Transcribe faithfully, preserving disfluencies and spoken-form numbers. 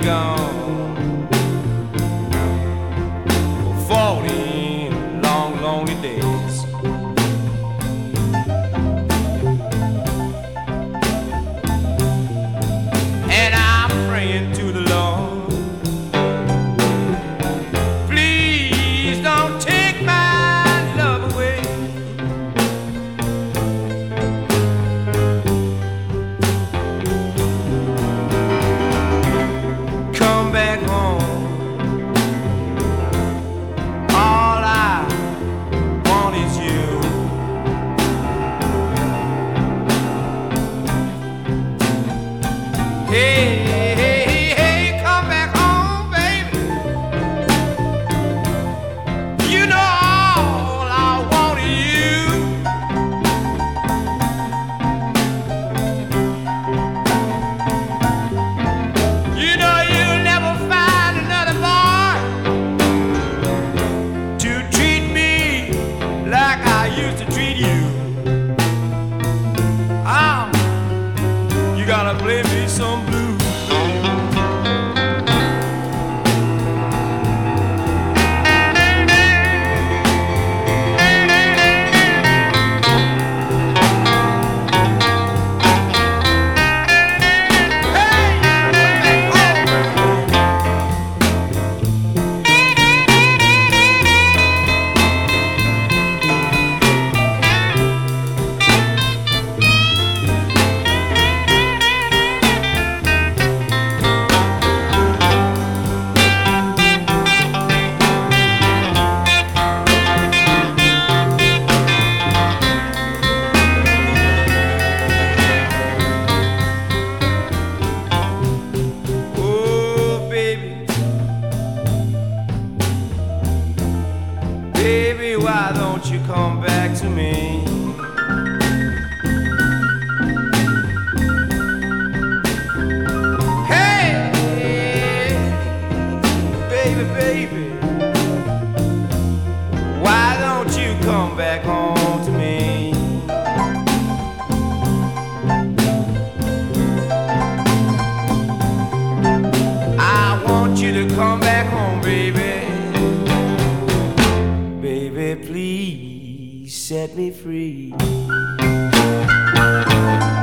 gone for forty long, lonely days. And I'm praying to the Lord, please don't take my love away. Come back home. All I want is you. Hey, hey, hey, hey, come back home, baby. You know all I want is you. You know you'll never find another boy to treat me like I used to treat you. Ah, you gotta play me some blues. Oh, baby, baby, why don't you come back to me? Hey, baby, baby, why don't you come back home to me? I want you to come back home, baby. Baby, please set me free.